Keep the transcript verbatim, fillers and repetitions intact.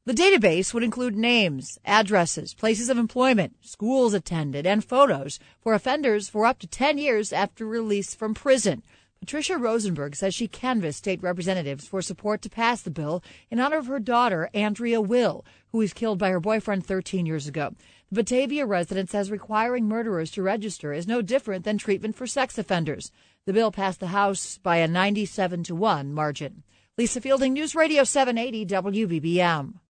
The database would include names, addresses, places of employment, schools attended, and photos for offenders for up to ten years after release from prison. Patricia Rosenberg says she canvassed state representatives for support to pass the bill in honor of her daughter, Andrea Will, who was killed by her boyfriend thirteen years ago. The Batavia resident says requiring murderers to register is no different than treatment for sex offenders. The bill passed the House by a ninety-seven to one margin. Lisa Fielding, News Radio seven eighty W B B M.